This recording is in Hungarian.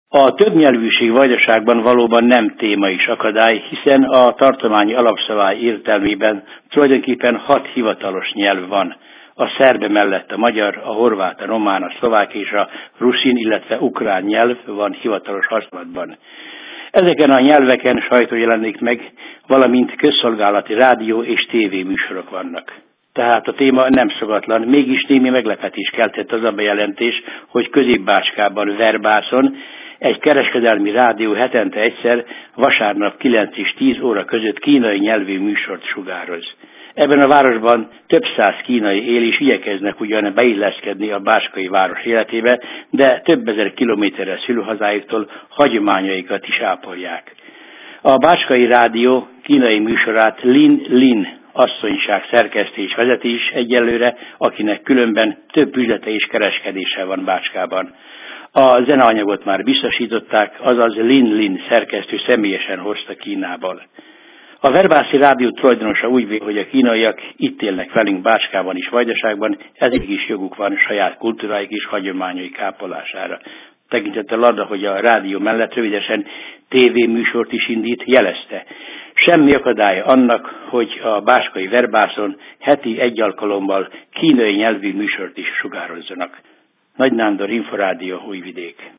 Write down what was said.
A többnyelvűség Vajdaságban valóban nem téma és akadály, hiszen a tartományi alapszabály értelmében tulajdonképpen 6 hivatalos nyelv van. A szerb mellett a magyar, a horvát, a román, a szlovák és a ruszin, illetve ukrán nyelv van hivatalos használatban. Ezeken a nyelveken sajtó jelenik meg, valamint közszolgálati rádió és tévéműsorok vannak. Tehát a téma nem szokatlan, mégis némi meglepetés keltett az a bejelentés, hogy Közép-Bácskában, Verbászon egy kereskedelmi rádió hetente egyszer, vasárnap 9 és 10 óra között kínai nyelvű műsort sugároz. Ebben a városban több száz kínai él és igyekeznek ugyan beilleszkedni a bácskai város életébe, de több ezer kilométerre szülőhazájuktól hagyományaikat is ápolják. A bácskai rádió kínai műsorát Lin Lin asszonyság szerkeszti és vezeti is egyelőre, akinek különben több üzlete és kereskedése van Bácskában. A zeneanyagot már biztosították, azaz Lin Lin szerkesztő személyesen hozta Kínából. A verbászi rádió tulajdonosa úgy véli, hogy a kínaiak itt élnek velünk Bácskában és Vajdaságban, ezért is joguk van saját kultúráik és hagyományaik ápolására. Tekintettel arra, hogy a rádió mellett rövidesen tévéműsort is indít, jelezte. Semmi akadálya annak, hogy a bácskai Verbászon heti egy alkalommal kínai nyelvű műsort is sugározzanak. Nagy Nándor, Inforádió, Újvidék.